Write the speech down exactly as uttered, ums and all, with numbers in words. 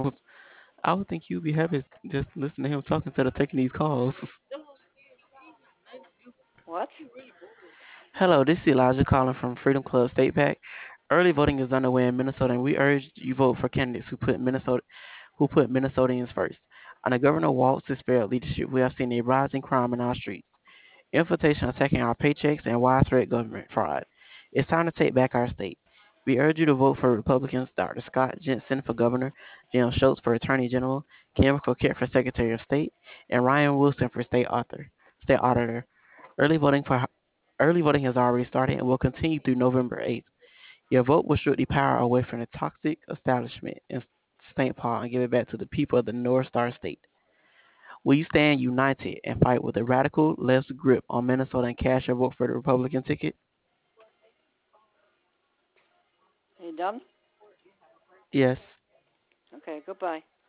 I would think you'd be happy just listening to him talking instead of taking these calls. What? Hello, this is Elijah calling from Freedom Club State Pack. Early voting is underway in Minnesota, and we urge you vote for candidates who put Minnesota who put Minnesotans first. Under Governor Walt's disparate leadership, we have seen a rise in crime in our streets, infiltration attacking our paychecks, and widespread government fraud. It's time to take back our state. We urge you to vote for Republicans Doctor Scott Jensen for governor, Jim Schultz for attorney general, Kim Crockett for secretary of state, and Ryan Wilson for state author, state auditor. Early voting for early voting has already started and will continue through November eighth. Your vote will strip the power away from the toxic establishment in Saint Paul and give it back to the people of the North Star State. We stand united and fight with a radical left grip on Minnesota and cast your vote for the Republican ticket? Are you done? Yes. Okay, goodbye.